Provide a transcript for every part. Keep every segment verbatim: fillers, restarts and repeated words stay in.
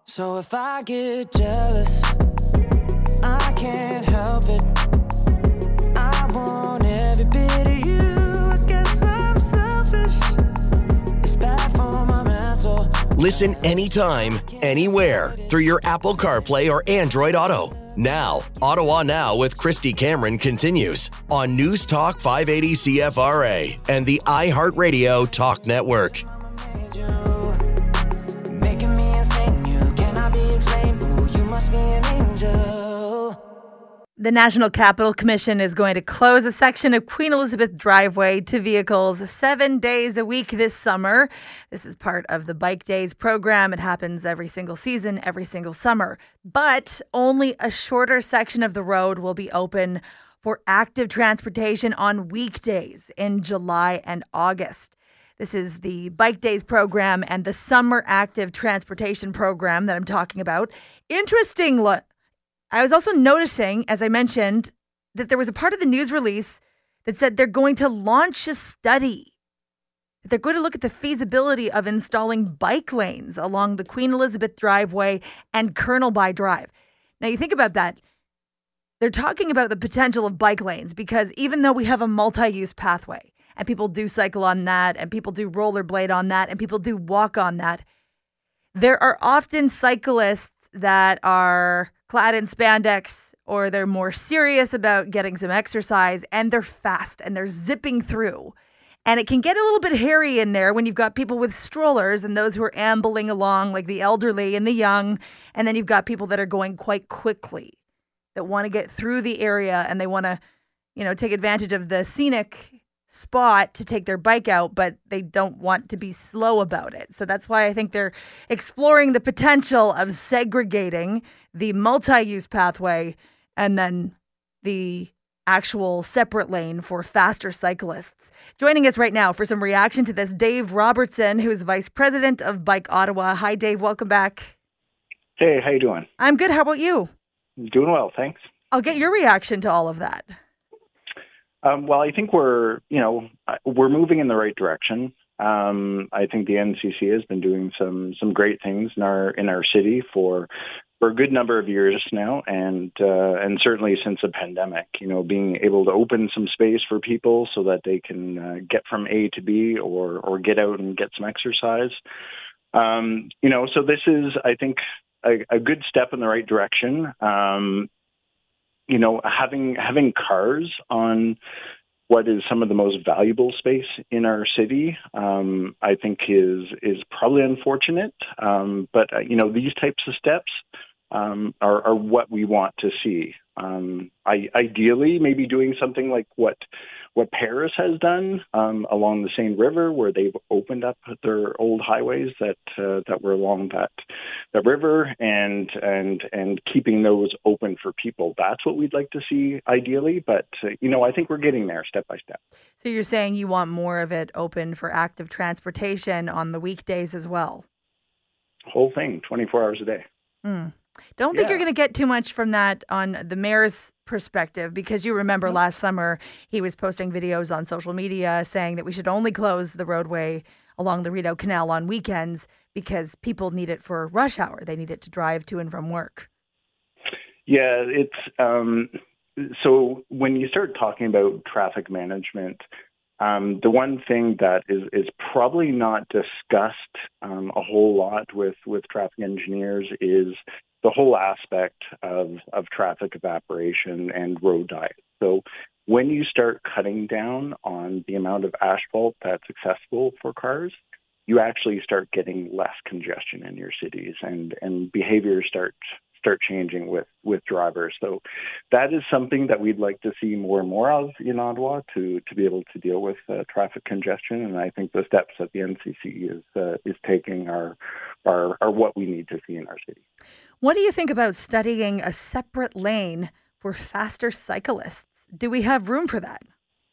So if I get jealous, I can't help it. I want every bit of you. I guess I'm selfish. It's bad for my mental. Listen anytime, anywhere through your Apple CarPlay or Android Auto. Now, Ottawa Now with Christy Cameron continues on News Talk five eighty C F R A and the iHeartRadio Talk Network. Making me insane, you cannot be explained. Ooh, you must be an angel. The National Capital Commission is going to close a section of Queen Elizabeth Driveway to vehicles seven days a week this summer. This is part of the Bike Days program. It happens every single season, every single summer. But only a shorter section of the road will be open for active transportation on weekdays in July and August. This is the Bike Days program and the Summer Active Transportation program that I'm talking about. Interesting. I was also noticing, as I mentioned, that there was a part of the news release that said they're going to launch a study. They're going to look at the feasibility of installing bike lanes along the Queen Elizabeth Driveway and Colonelby Drive. Now, you think about that. They're talking about the potential of bike lanes because even though we have a multi-use pathway and people do cycle on that and people do rollerblade on that and people do walk on that, there are often cyclists that are clad in spandex or they're more serious about getting some exercise and they're fast and they're zipping through. And it can get a little bit hairy in there when you've got people with strollers and those who are ambling along like the elderly and the young. And then you've got people that are going quite quickly that want to get through the area and they want to, you know, take advantage of the scenic spot to take their bike out, but they don't want to be slow about it. So that's why I think they're exploring the potential of segregating the multi-use pathway and then the actual separate lane for faster cyclists. Joining us right now for some reaction to this, Dave Robertson, who is Vice President of Bike Ottawa. Hi, Dave. Welcome back. Hey, how you doing? I'm good. How about you? Doing well, thanks. I'll get your reaction to all of that. Um, well, I think we're, you know, we're moving in the right direction. Um, I think the N C C has been doing some some great things in our in our city for for a good number of years now, and uh, and certainly since the pandemic. You know, being able to open some space for people so that they can uh, get from A to B or or get out and get some exercise. Um, you know, so this is, I think, a, a good step in the right direction. Um, You know, having having cars on what is some of the most valuable space in our city, um, I think is is probably unfortunate. Um, but uh, you know, these types of steps um, are, are what we want to see. Um, I, ideally, maybe doing something like what what Paris has done um, along the Seine River, where they've opened up their old highways that uh, that were along that the river, and and and keeping those open for people. That's what we'd like to see ideally. But uh, you know, I think we're getting there step by step. So you're saying you want more of it open for active transportation on the weekdays as well? Whole thing, twenty-four hours a day. Mm. Don't think Yeah. you're going to get too much from that on the mayor's perspective, because you remember Mm-hmm. last summer he was posting videos on social media saying that we should only close the roadway along the Rideau Canal on weekends because people need it for rush hour. They need it to drive to and from work. Yeah, it's um, so when you start talking about traffic management, um, the one thing that is, is probably not discussed um, a whole lot with, with traffic engineers is the whole aspect of, of traffic evaporation and road diet. So when you start cutting down on the amount of asphalt that's accessible for cars, you actually start getting less congestion in your cities, and, and behaviors start start changing with, with drivers. So that is something that we'd like to see more and more of in Ottawa to, to be able to deal with uh, traffic congestion. And I think the steps that the N C C is uh, is taking are, are are what we need to see in our city. What do you think about studying a separate lane for faster cyclists? Do we have room for that?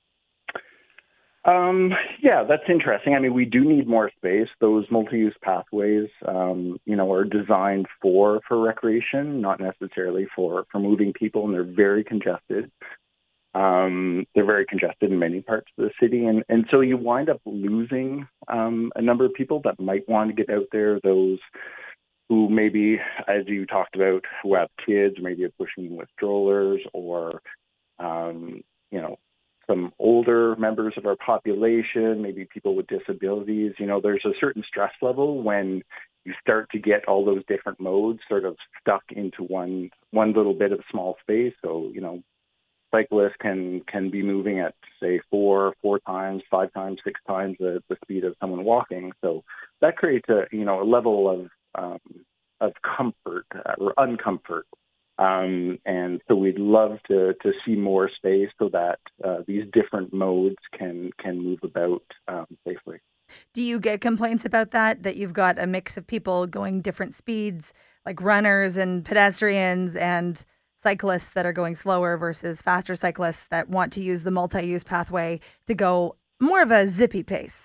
Um, yeah, that's interesting. I mean, we do need more space. Those multi-use pathways, um, you know, are designed for, for recreation, not necessarily for, for moving people, and they're very congested. Um, they're very congested in many parts of the city. And, and so you wind up losing um, a number of people that might want to get out there. Those who maybe, as you talked about, who have kids, maybe are pushing with strollers, or, um, you know, some older members of our population, maybe people with disabilities. You know, there's a certain stress level when you start to get all those different modes sort of stuck into one one little bit of small space. So, you know, cyclists can can be moving at, say, four, four times, five times, six times the, the speed of someone walking. So that creates a, you know, a level of um, of comfort uh, or uncomfort. Um, and so we'd love to, to see more space so that uh, these different modes can can move about um, safely. Do you get complaints about that, that you've got a mix of people going different speeds, like runners and pedestrians and cyclists that are going slower versus faster cyclists that want to use the multi-use pathway to go more of a zippy pace?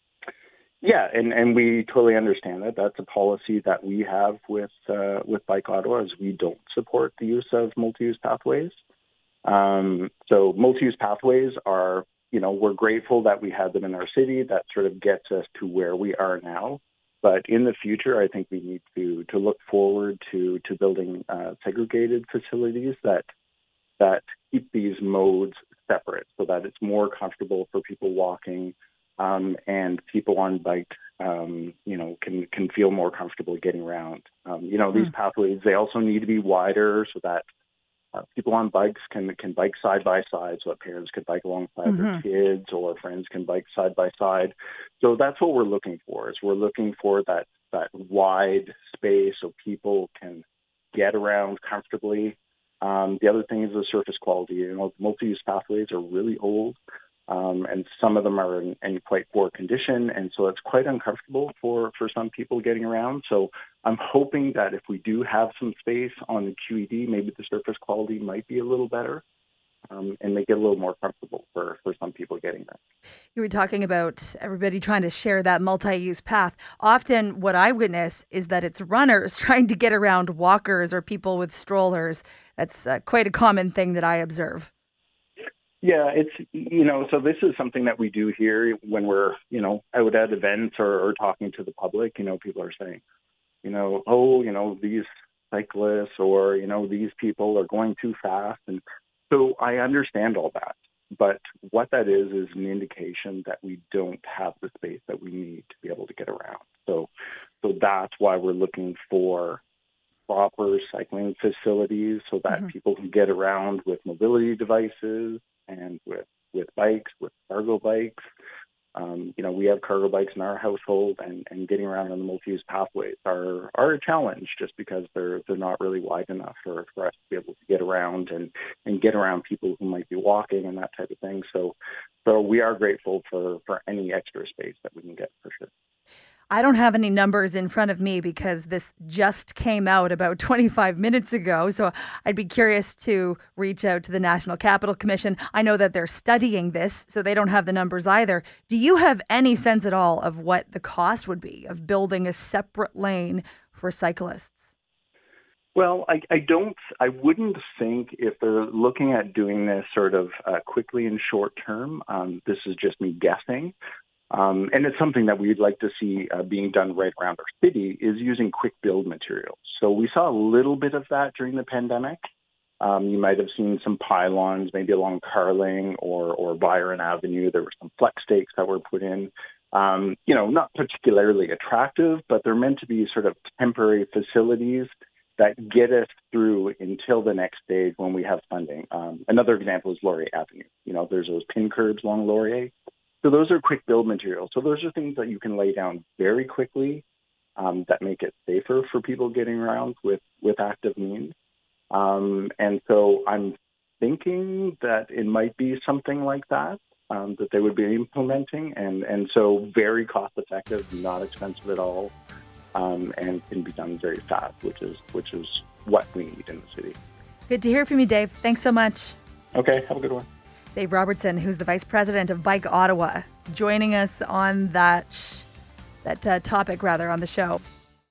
Yeah, and, and we totally understand that. That's a policy that we have with uh, with Bike Ottawa, is we don't support the use of multi-use pathways. Um, so multi-use pathways are, you know, we're grateful that we had them in our city. That sort of gets us to where we are now. But in the future, I think we need to to look forward to to building uh, segregated facilities that that keep these modes separate, so that it's more comfortable for people walking. Um, and people on bike, um, you know, can can feel more comfortable getting around. Um, you know, these mm. pathways, they also need to be wider so that uh, people on bikes can can bike side by side, so that parents can bike alongside mm-hmm. their kids, or friends can bike side by side. So that's what we're looking for. Is we're looking for that that wide space so people can get around comfortably. Um, the other thing is the surface quality. You know, multi-use pathways are really old. Um, and some of them are in, in quite poor condition, and so it's quite uncomfortable for, for some people getting around. So I'm hoping that if we do have some space on the Q E D, maybe the surface quality might be a little better, um, and make it a little more comfortable for, for some people getting there. You were talking about everybody trying to share that multi-use path. Often what I witness is that it's runners trying to get around walkers or people with strollers. That's uh, quite a common thing that I observe. Yeah, it's, you know, so this is something that we do here when we're, you know, out at events or, or talking to the public. You know, people are saying, you know, oh, you know, these cyclists or, you know, these people are going too fast. And so I understand all that. But what that is, is an indication that we don't have the space that we need to be able to get around. So, so that's why we're looking for proper cycling facilities so that mm-hmm. people can get around with mobility devices and with, with bikes, with cargo bikes. Um, you know, we have cargo bikes in our household, and, and getting around on the multi-use pathways are, are a challenge just because they're they're not really wide enough for, for us to be able to get around and, and get around people who might be walking and that type of thing. So so we are grateful for, for any extra space that we can get, for sure. I don't have any numbers in front of me because this just came out about twenty-five minutes ago. So I'd be curious to reach out to the National Capital Commission. I know that they're studying this, so they don't have the numbers either. Do you have any sense at all of what the cost would be of building a separate lane for cyclists? Well, I, I don't, I wouldn't think if they're looking at doing this sort of uh, quickly and short term, um, this is just me guessing. Um, and it's something that we'd like to see uh, being done right around our city, is using quick build materials. So we saw a little bit of that during the pandemic. Um, you might have seen some pylons, maybe along Carling or, or Byron Avenue. There were some flex stakes that were put in. Um, you know, not particularly attractive, but they're meant to be sort of temporary facilities that get us through until the next stage when we have funding. Um, another example is Laurier Avenue. You know, there's those pin curbs along Laurier. So those are quick build materials. So those are things that you can lay down very quickly um, that make it safer for people getting around with, with active means. Um, and so I'm thinking that it might be something like that, um, that they would be implementing. And, and so very cost effective, not expensive at all, um, and can be done very fast, which is, which is what we need in the city. Good to hear from you, Dave. Thanks so much. Okay, have a good one. Dave Robertson, who's the Vice President of Bike Ottawa, joining us on that that uh, topic, rather, on the show.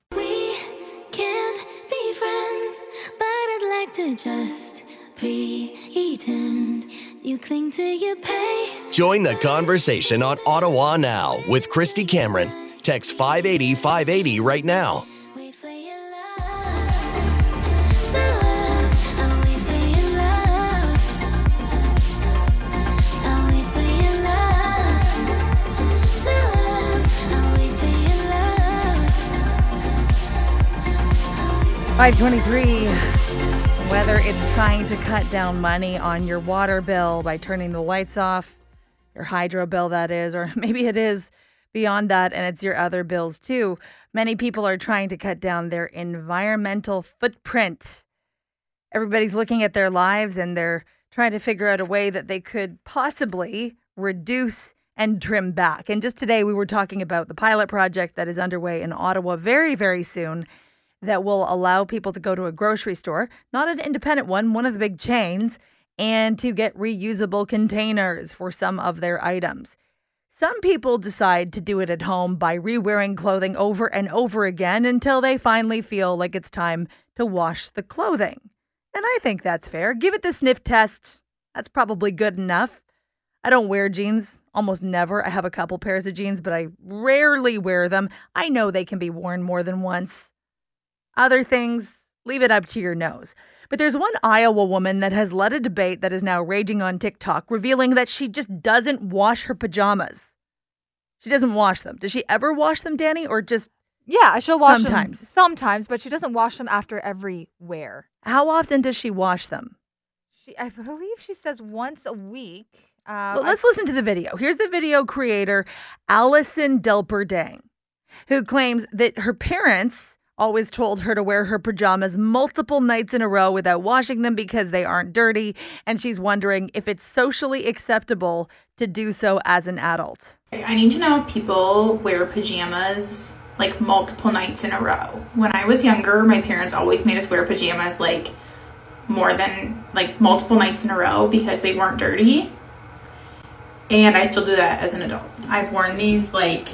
We can't be friends, but I'd like to just pretend you cling to your pay. Join the conversation on Ottawa Now with Christy Cameron. Text five eighty, five eighty right now. Wait for your five twenty-three. Whether it's trying to cut down money on your water bill by turning the lights off, your hydro bill that is, or maybe it is beyond that and it's your other bills too. Many people are trying to cut down their environmental footprint. Everybody's looking at their lives and they're trying to figure out a way that they could possibly reduce and trim back. And just today we were talking about the pilot project that is underway in Ottawa very, very soon that will allow people to go to a grocery store, not an independent one, one of the big chains, and to get reusable containers for some of their items. Some people decide to do it at home by re-wearing clothing over and over again until they finally feel like it's time to wash the clothing. And I think that's fair. Give it the sniff test. That's probably good enough. I don't wear jeans, almost never. I have a couple pairs of jeans, but I rarely wear them. I know they can be worn more than once. Other things, leave it up to your nose. But there's one Iowa woman that has led a debate that is now raging on TikTok, revealing that she just doesn't wash her pajamas. She doesn't wash them. Does she ever wash them, Danny, or just Yeah, she'll wash sometimes? them sometimes, but she doesn't wash them after every wear. How often does she wash them? She, I believe she says once a week. Uh, Well, let's listen to the video. Here's the video creator, Allison Delperdang, who claims that her parents always told her to wear her pajamas multiple nights in a row without washing them because they aren't dirty. And she's wondering if it's socially acceptable to do so as an adult. I need to know if people wear pajamas like multiple nights in a row. When I was younger, my parents always made us wear pajamas like more than like multiple nights in a row because they weren't dirty. And I still do that as an adult. I've worn these like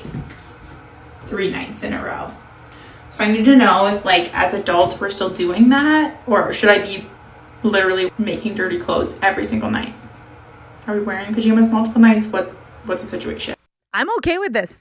three nights in a row. So I need to know if like as adults we're still doing that, or should I be literally making dirty clothes every single night? Are we wearing pajamas multiple nights? What what's the situation? I'm okay with this.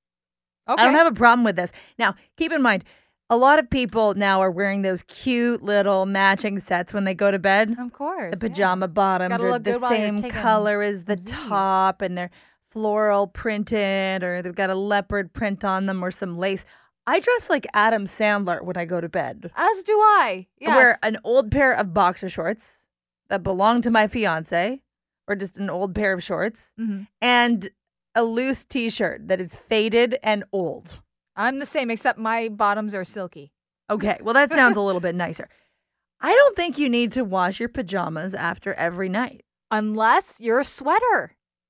Okay. I don't have a problem with this. Now, keep in mind, a lot of people now are wearing those cute little matching sets when they go to bed. Of course. The yeah. pajama bottoms Gotta are look the good while you're same taking color as the Z's. top, and they're floral printed, or they've got a leopard print on them or some lace. I dress like Adam Sandler when I go to bed. As do I. Yes. I wear an old pair of boxer shorts that belong to my fiance, or just an old pair of shorts, Mm-hmm. and a loose t-shirt that is faded and old. I'm the same, except my bottoms are silky. Okay, well, that sounds a little bit nicer. I don't think you need to wash your pajamas after every night. Unless you're a sweater.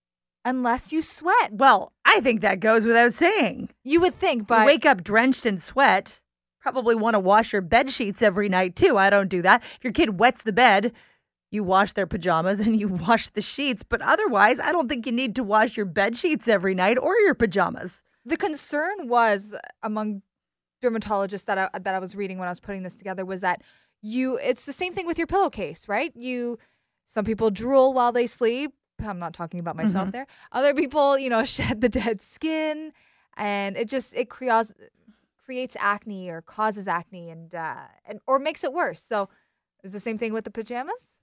Unless you sweat. Well, I think that goes without saying. You would think, You but wake up drenched in sweat, probably want to wash your bed sheets every night too. I don't do that. If your kid wets the bed, you wash their pajamas and you wash the sheets. But otherwise, I don't think you need to wash your bed sheets every night or your pajamas. the concern was among dermatologists that I, that I was reading when I was putting this together was that you, it's the same thing with your pillowcase, right? You, some people drool while they sleep. I'm not talking about myself Mhm. there. Other people, you know, shed the dead skin, and it just, it creates, creates acne or causes acne and, uh, and, or makes it worse. So is the same thing with the pajamas?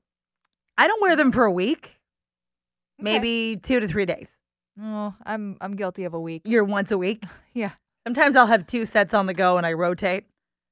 I don't wear them for a week, Okay. maybe two to three days. Oh, I'm, I'm guilty of a week. You're once a week. Yeah. Sometimes I'll have two sets on the go and I rotate.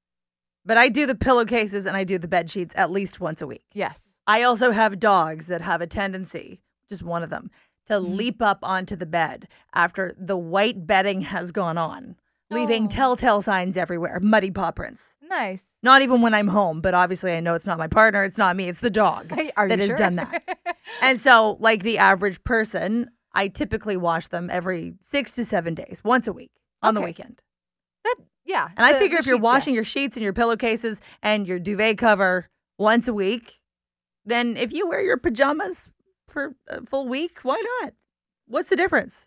But I do the pillowcases and I do the bed sheets at least once a week. Yes. I also have dogs that have a tendency, just one of them, to Mhm. leap up onto the bed after the white bedding has gone on, leaving Oh. telltale signs everywhere, muddy paw prints. Nice. Not even when I'm home, but obviously I know it's not my partner, it's not me, it's the dog Are that you has sure? done that. And so, like the average person, I typically wash them every six to seven days, once a week, on the Okay. weekend. That, yeah. And I the- figure the if you're sheets, washing yes. your sheets and your pillowcases and your duvet cover once a week, then if you wear your pajamas for a full week, why not? What's the difference?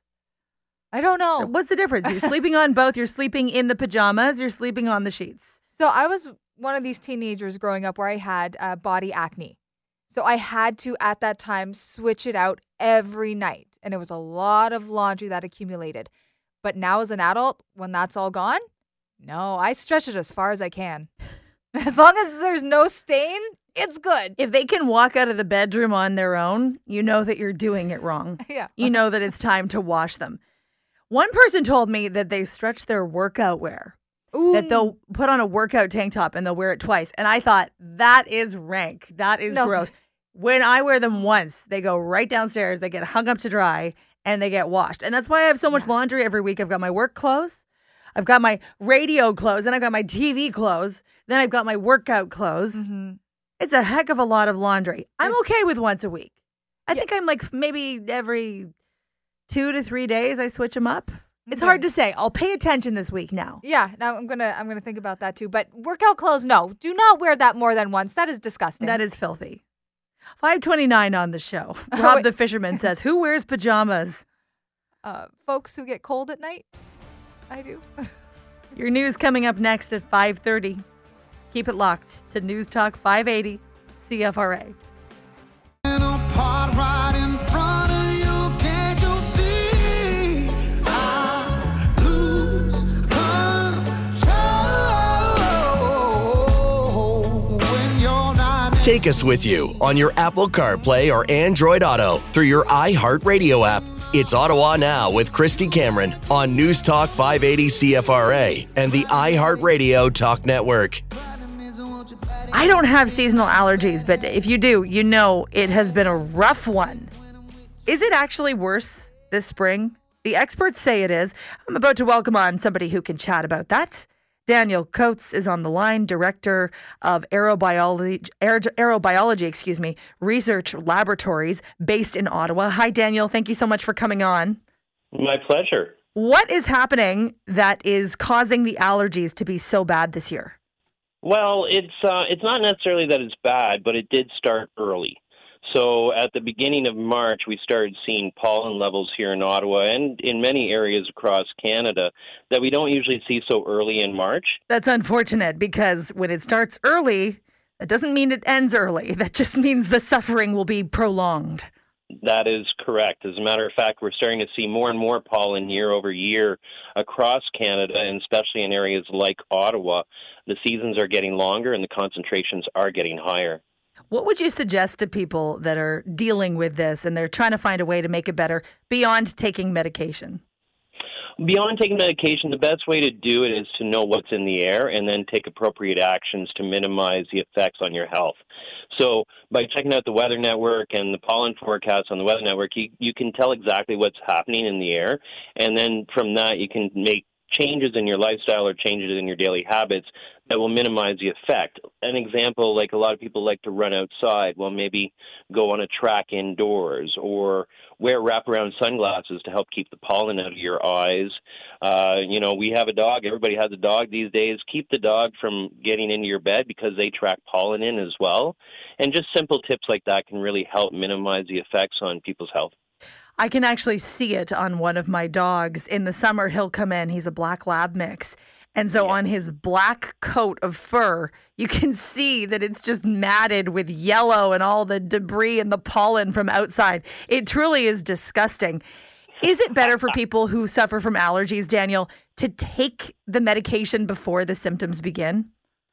I don't know. What's the difference? You're sleeping on both. You're sleeping in the pajamas. You're sleeping on the sheets. So I was one of these teenagers growing up where I had uh, body acne. So I had to, at that time, switch it out every night. And it was a lot of laundry that accumulated. But now as an adult, when that's all gone, no, I stretch it as far as I can. As long as there's no stain, it's good. If they can walk out of the bedroom on their own, you know that you're doing it wrong. Yeah. You know that it's time to wash them. One person told me that they stretch their workout wear. Ooh. that they'll put on a workout tank top and they'll wear it twice. And I thought, that is rank. That is No. gross. When I wear them once, they go right downstairs, they get hung up to dry, and they get washed. And that's why I have so much laundry every week. I've got my work clothes, I've got my radio clothes, then I've got my T V clothes, then I've got my workout clothes. Mhm. It's a heck of a lot of laundry. I'm okay with once a week. I Yeah. think I'm like maybe every two to three days I switch them up. It's Okay. hard to say. I'll pay attention this week now. Yeah, now I'm gonna I'm gonna think about that too. But workout clothes, no, do not wear that more than once. That is disgusting. That is filthy. five twenty-nine on the show. Oh, Rob wait. the Fisherman says, who wears pajamas? uh, folks who get cold at night. I do. Your news coming up next at five thirty. Keep it locked to News Talk five eighty C F R A. Take us with you on your Apple CarPlay or Android Auto through your iHeartRadio app. It's Ottawa Now with Christy Cameron on News Talk five eighty C F R A and the iHeartRadio Talk Network. I don't have seasonal allergies, but if you do, you know it has been a rough one. Is it actually worse this spring? The experts say it is. I'm about to welcome on somebody who can chat about that. Daniel Coates is on the line, director of aerobiology, aer- aerobiology, excuse me, research laboratories based in Ottawa. Hi, Daniel. Thank you so much for coming on. My pleasure. What is happening that is causing the allergies to be so bad this year? Well, it's uh, it's not necessarily that it's bad, but it did start early. So at the beginning of March, we started seeing pollen levels here in Ottawa and in many areas across Canada that we don't usually see so early in March. That's unfortunate because when it starts early, that doesn't mean it ends early. That just means the suffering will be prolonged. That is correct. As a matter of fact, we're starting to see more and more pollen year over year across Canada, and especially in areas like Ottawa. The seasons are getting longer and the concentrations are getting higher. What would you suggest to people that are dealing with this and they're trying to find a way to make it better beyond taking medication? Beyond taking medication, the best way to do it is to know what's in the air and then take appropriate actions to minimize the effects on your health. So by checking out the Weather Network and the pollen forecast on the Weather Network, you, you can tell exactly what's happening in the air. And then from that, you can make changes in your lifestyle or changes in your daily habits that will minimize the effect. An example, like a lot of people like to run outside, well, maybe go on a track indoors or wear wraparound sunglasses to help keep the pollen out of your eyes. Uh, you know, we have a dog. Everybody has a dog these days. Keep the dog from getting into your bed because they track pollen in as well. And just simple tips like that can really help minimize the effects on people's health. I can actually see it on one of my dogs. In the summer, he'll come in. He's a black lab mix. And so on his black coat of fur, you can see that it's just matted with yellow and all the debris and the pollen from outside. It truly is disgusting. Is it better for people who suffer from allergies, Daniel, to take the medication before the symptoms begin?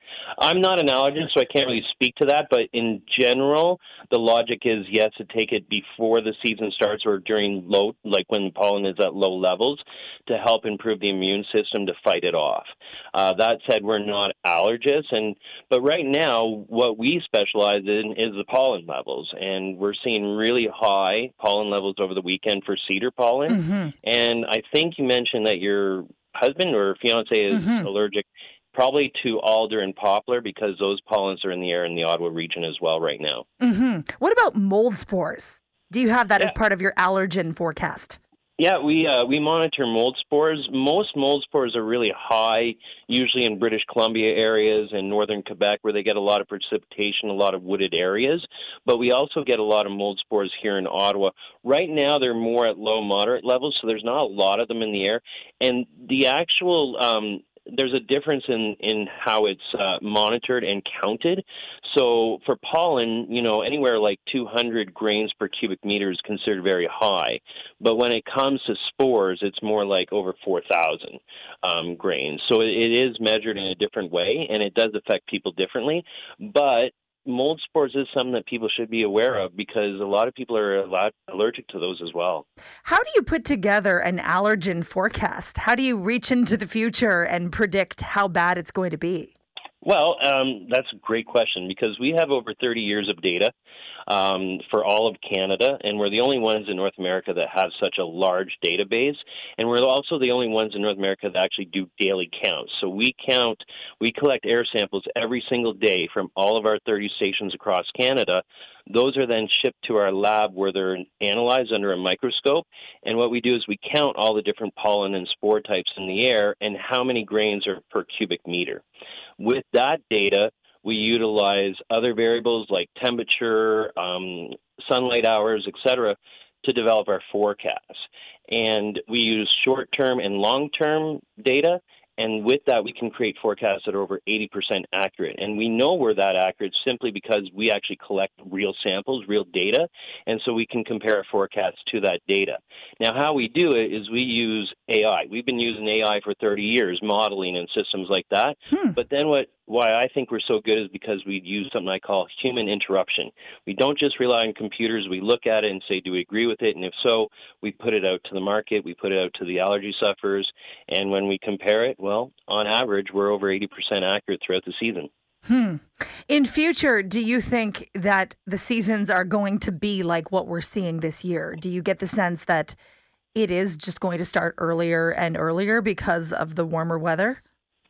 I'm not an allergist, so I can't really speak to that. But in general, the logic is, yes, to take it before the season starts or during low, like when the pollen is at low levels, to help improve the immune system to fight it off. Uh, that said, we're not allergists, and but right now, what we specialize in is the pollen levels, and we're seeing really high pollen levels over the weekend for cedar pollen. Mm-hmm. And I think you mentioned that your husband or fiance is Mm-hmm. allergic. Probably to alder and poplar because those pollens are in the air in the Ottawa region as well right now. Mm-hmm. What about mold spores? Do you have that Yeah. as part of your allergen forecast? Yeah, we uh, we monitor mold spores. Most mold spores are really high, usually in British Columbia areas and northern Quebec where they get a lot of precipitation, a lot of wooded areas. But we also get a lot of mold spores here in Ottawa. Right now they're more at low, moderate levels, so there's not a lot of them in the air. And the actual... Um, there's a difference in, in how it's uh, monitored and counted. So for pollen, you know, anywhere like two hundred grains per cubic meter is considered very high. But when it comes to spores, it's more like over four thousand um, grains. So it, it is measured in a different way, and it does affect people differently. But mold spores is something that people should be aware of because a lot of people are a lot allergic to those as well. How do you put together an allergen forecast? How do you reach into the future and predict how bad it's going to be? Well, um, that's a great question because we have over thirty years of data um, for all of Canada, and we're the only ones in North America that have such a large database, and we're also the only ones in North America that actually do daily counts. So we count, we collect air samples every single day from all of our thirty stations across Canada. Those are then shipped to our lab where they're analyzed under a microscope, and what we do is we count all the different pollen and spore types in the air and how many grains are per cubic meter. With that data, we utilize other variables like temperature, um, sunlight hours, et cetera, to develop our forecasts. And we use short-term and long-term data, and with that, we can create forecasts that are over eighty percent accurate. And we know we're that accurate simply because we actually collect real samples, real data, and so we can compare our forecasts to that data. Now, how we do it is we use A I. We've been using A I for thirty years, modeling and systems like that. Hmm. But then what why I think we're so good is because we use something I call human interruption. We don't just rely on computers. We look at it and say, do we agree with it? And if so, we put it out to the market. We put it out to the allergy sufferers. And when we compare it, well, on average, we're over eighty percent accurate throughout the season. Hmm. In future, do you think that the seasons are going to be like what we're seeing this year? Do you get the sense that it is just going to start earlier and earlier because of the warmer weather?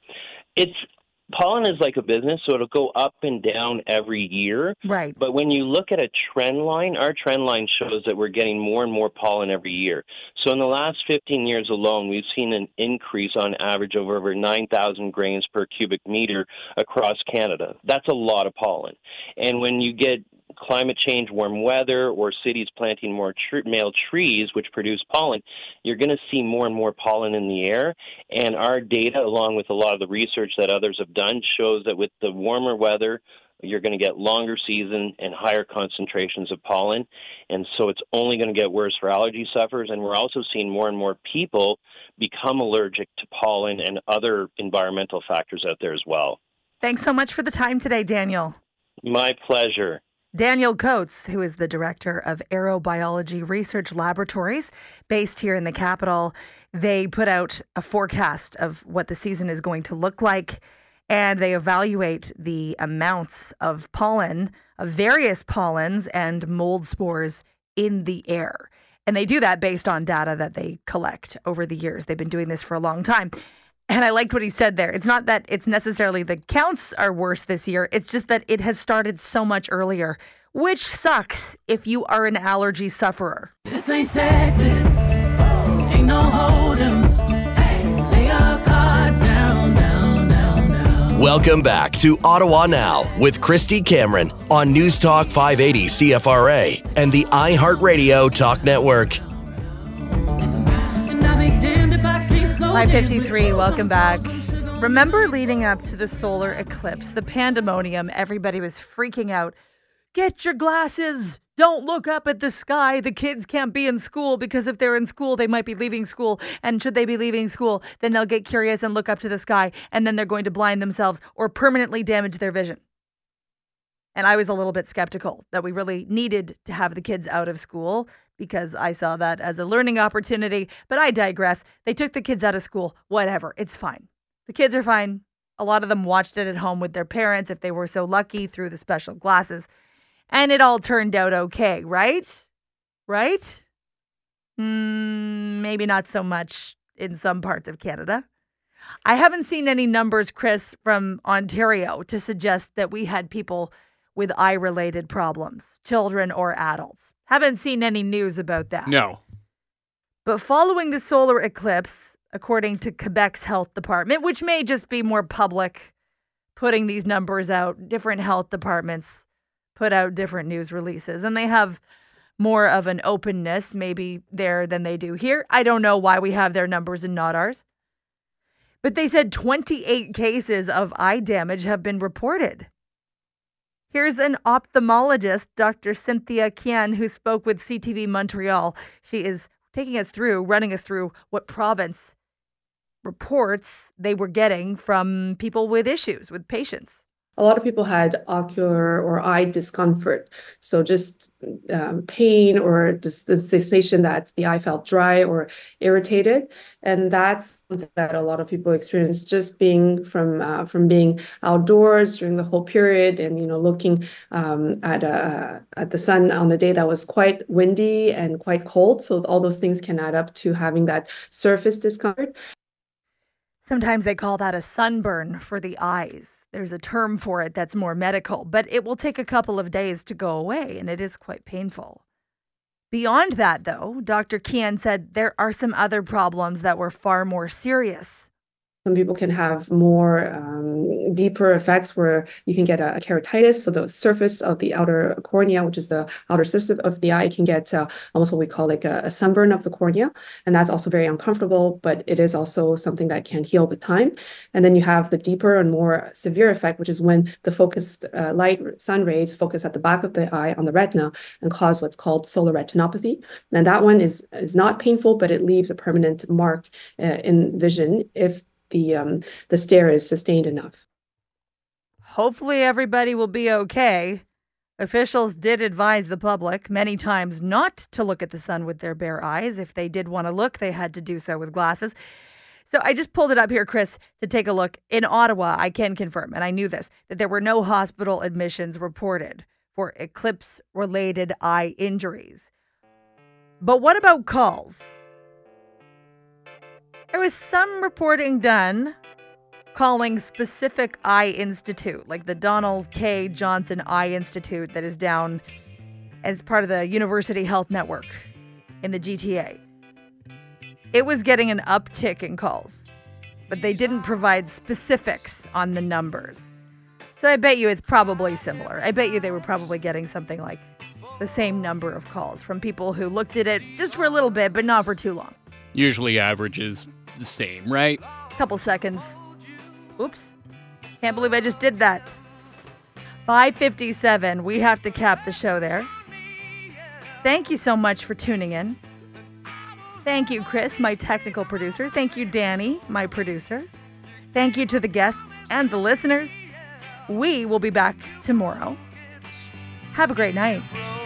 It's pollen is like a business, so it'll go up and down every year. Right. But when you look at a trend line, our trend line shows that we're getting more and more pollen every year. So in the last fifteen years alone, we've seen an increase on average of over nine thousand grains per cubic meter across Canada. That's a lot of pollen. And when you get climate change, warm weather, or cities planting more tr- male trees, which produce pollen, you're going to see more and more pollen in the air. And our data, along with a lot of the research that others have done, shows that with the warmer weather, you're going to get longer season and higher concentrations of pollen. And so it's only going to get worse for allergy sufferers. And we're also seeing more and more people become allergic to pollen and other environmental factors out there as well. Thanks so much for the time today, Daniel. My pleasure. Daniel Coates, who is the director of Aerobiology Research Laboratories based here in the capital, they put out a forecast of what the season is going to look like, and they evaluate the amounts of pollen, of various pollens and mold spores in the air. And they do that based on data that they collect over the years. They've been doing this for a long time. And I liked what he said there. It's not that it's necessarily the counts are worse this year. It's just that it has started so much earlier, which sucks if you are an allergy sufferer. This ain't Texas. Ain't no hold'em. Lay our cards down, down, down, down. Welcome back to Ottawa Now with Christy Cameron on News Talk five eighty C F R A and the iHeartRadio Talk Network. five fifty-three, welcome back. Remember leading up to the solar eclipse, the pandemonium, everybody was freaking out. Get your glasses. Don't look up at the sky. The kids can't be in school because if they're in school, they might be leaving school. And should they be leaving school, then they'll get curious and look up to the sky, and then they're going to blind themselves or permanently damage their vision. And I was a little bit skeptical that we really needed to have the kids out of school because I saw that as a learning opportunity. But I digress. They took the kids out of school. Whatever. It's fine. The kids are fine. A lot of them watched it at home with their parents if they were so lucky through the special glasses. And it all turned out okay, right? Right? Mm, maybe not so much in some parts of Canada. I haven't seen any numbers, Chris, from Ontario to suggest that we had people with eye-related problems, children or adults. Haven't seen any news about that. No. But following the solar eclipse, according to Quebec's health department, which may just be more public, putting these numbers out, different health departments put out different news releases, and they have more of an openness maybe there than they do here. I don't know why we have their numbers and not ours. But they said twenty-eight cases of eye damage have been reported. Here's an ophthalmologist, Doctor Cynthia Kian, who spoke with C T V Montreal. She is taking us through, running us through what province reports they were getting from people with issues, with patients. a lot of people had ocular or eye discomfort. So just um, pain or just the sensation that the eye felt dry or irritated. And that's something that a lot of people experience just being from uh, from being outdoors during the whole period, and you know looking um, at uh, at the sun on a day that was quite windy and quite cold. So all those things can add up to having that surface discomfort. Sometimes they call that a sunburn for the eyes. There's a term for it that's more medical, but it will take a couple of days to go away, and it is quite painful. Beyond that, though, Doctor Kian said there are some other problems that were far more serious. Some people can have more um, deeper effects where you can get a, a keratitis. So the surface of the outer cornea, which is the outer surface of the eye, can get uh, almost what we call like a, a sunburn of the cornea. And that's also very uncomfortable, but it is also something that can heal with time. And then you have the deeper and more severe effect, which is when the focused uh, light sun rays focus at the back of the eye on the retina and cause what's called solar retinopathy. And that one is, is not painful, but it leaves a permanent mark uh, in vision if the um, the stare is sustained enough. Hopefully everybody will be okay. Officials did advise the public many times not to look at the sun with their bare eyes. If they did want to look, they had to do so with glasses. So I just pulled it up here, Chris, to take a look. In Ottawa, I can confirm, and I knew this, that there were no hospital admissions reported for eclipse-related eye injuries. But what about calls? There was some reporting done calling specific eye institute, like the Donald K. Johnson Eye Institute that is down as part of the University Health Network in the G T A. It was getting an uptick in calls, but they didn't provide specifics on the numbers. So I bet you it's probably similar. I bet you they were probably getting something like the same number of calls from people who looked at it just for a little bit, but not for too long. Usually averages the same, right? Couple seconds. Oops. Can't believe I just did that. five fifty-seven. We have to cap the show there. Thank you so much for tuning in. Thank you, Chris, my technical producer. Thank you, Danny, my producer. Thank you to the guests and the listeners. We will be back tomorrow. Have a great night.